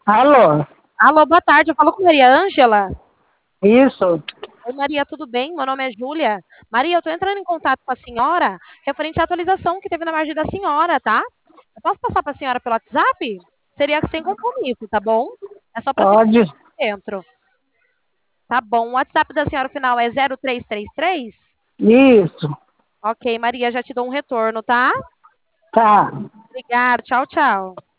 Alô? Alô, boa tarde. Eu falo com Maria Ângela. Isso? Oi, Maria, tudo bem? Meu nome é Júlia. Maria, eu estou entrando em contato com a senhora referente à atualização que teve na margem da senhora, tá? Eu posso passar para a senhora pelo WhatsApp? Seria sem compromisso, tá bom? É só para a senhora Pode? ficar dentro. Tá bom. O WhatsApp da senhora final é 0333? Isso. Ok, Maria, já te dou um retorno, tá? Tá. Obrigada. Tchau, tchau.